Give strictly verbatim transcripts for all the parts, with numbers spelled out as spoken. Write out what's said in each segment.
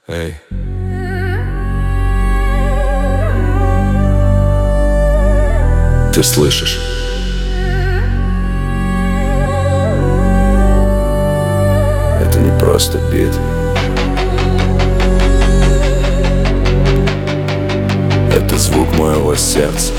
Эй. Ты слышишь? Это не просто бит. Это звук моего сердца.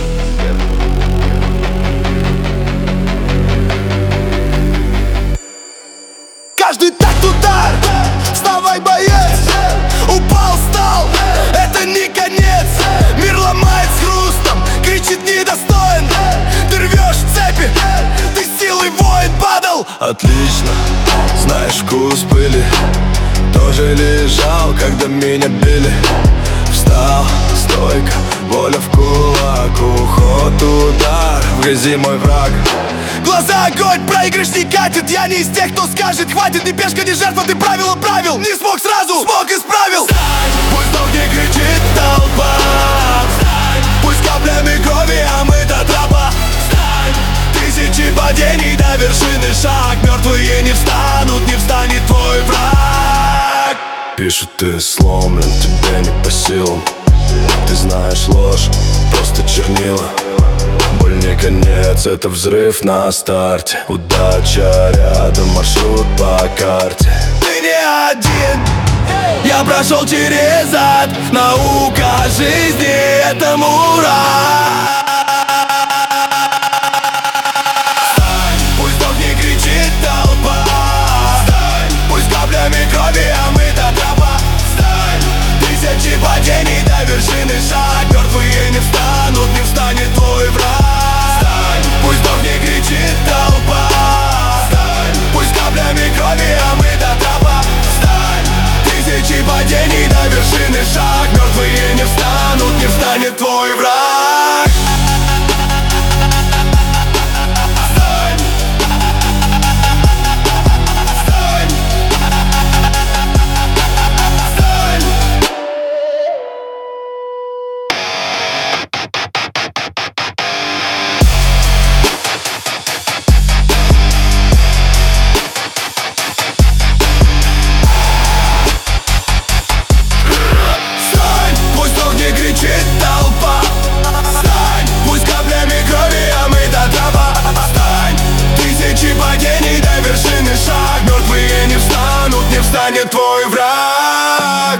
Каждый такт удар, вставай, боец. Упал, встал, это не конец. Мир ломает с хрустом, кричит недостоин. Ты рвешь цепи, ты силой воин падал. Отлично, знаешь вкус пыли. Тоже лежал, когда меня били. Встал, стойко, воля в кулак. Уход, удар, в грязи мой враг. Глаза огонь, проигрыш не катит. Я не из тех, кто скажет: хватит, не пешка, не жертва, ты правила правил. Не смог сразу, смог, исправил. Встань, пусть вдох не кричит толпа. Встань, пусть каплями крови омыта тропа. Встань, тысячи падений до вершины шаг. Мертвые не встанут, не встанет твой враг. Пишут, ты сломлен, тебе не по силам. Ты знаешь ложь, просто чернила. Боль не конец, это взрыв на старте. Удача рядом, маршрут по карте. Ты не один, я прошел через ад. Наука жизни — это мурах. Встань, пусть вдох не кричит толпа. Встань, пусть каплями крови омыта тропа. Встань, тысячи падений до вершины шаг. Мертвые не встанут, не встанет твой враг. Пусть вдох не кричит толпа. Встань, пусть каплями крови омыта тропа. Встань, тысячи падений до вершины шаг. Мертвые не встанут, не встанет твой враг. Встань, встань, встань. Кричит толпа. Встань, пусть каплями крови омыта тропа. Встань, тысячи падений до вершины шаг. Мертвые не встанут, не встанет твой враг.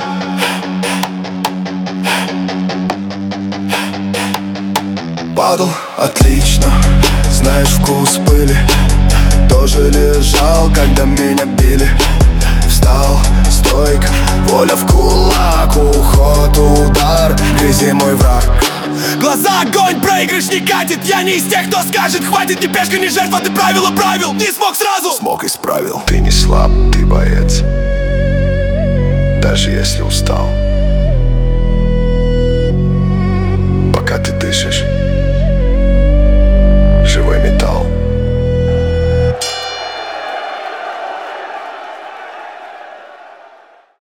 Падал, отлично, знаешь вкус пыли. Тоже лежал, когда меня били. Встал, стойко, воля в кулак. Уход, удар, в грязи мой враг. Глаза огонь, проигрыш не катит. Я не из тех, кто скажет: хватит, не пешка, не жертва, ты правила правил. Не смог сразу, Смог, исправил. Ты не слаб, ты боец. Даже если устал, пока ты дышишь,